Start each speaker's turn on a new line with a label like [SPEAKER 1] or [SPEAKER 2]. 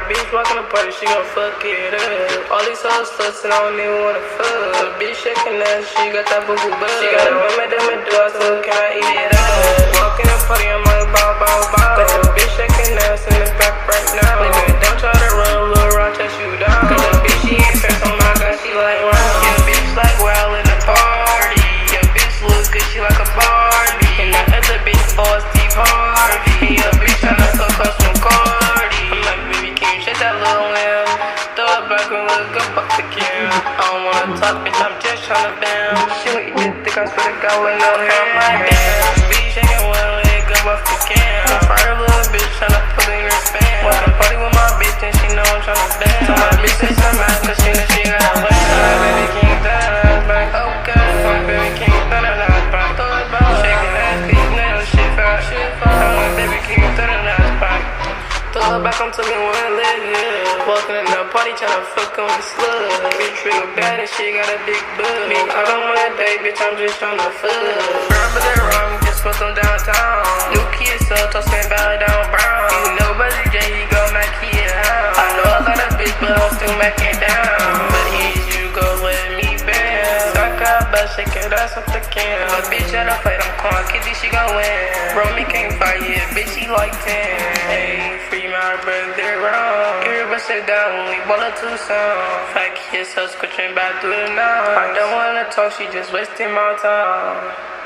[SPEAKER 1] bitch walking the party, she gon' fuck it up. All these hoes sluts and I don't even wanna fuck. The bitch shaking ass, she got that boo-boo butt. She got a woman that me do, I so can I eat it up? Walking the party, I'm like bow, bow, bow. But the bitch shaking ass in the back right now. Nigga, don't try to run, Lil Ron chase you down. Cause the bitch, she ain't fast, oh my god, she like round. Yeah, bitch like wild in the party. Yeah, bitch look good, she like a Barbie. And the other bitch boss Steve Harvey. Yeah, bitch tryna fuck up some Cardi. I'm like, baby, can you check that little lamb? Throw it back and look up off the cam. I don't wanna talk, bitch, I'm just tryna bam. She what you just think I swear to God with no hair. I'm like, damn, bitch shaking one leg up off the cam. I'm a fire little bitch tryna put in your spam. Wanna party with my bitch and she know I'm tryna bam. So my bitch say some ass cause she know she got a lamb. My baby king throw that ass back. Okay, my baby king throw that ass back. Throw it back. Shake that ass, cause you know shit fat. My baby king throw that ass back. Throw it back, I'm talking one leg, yeah. Walking in the party, tryna fuck on the slug. Bitch real bad and she got a big butt. Bitch, I don't wanna date, bitch, I'm just tryna fuck. Remember that wrong, just fuck them downtown. New kids up, tossing Valley down brown. You know Buzzy J, he gon' make it out. I know I got a bitch, but I'm still making down. But is you go let me bounce. Suck up, but shake it ass off the can. My bitch at a fight, I'm calling Kitty, she gon' win. Bro, me can't fight, yeah, bitch, she like 10. Hey, free my brother wrong. Everybody sit down when we ball a two-song. Fat kids, her scratching back through the night. I don't wanna talk, she just wasting my time.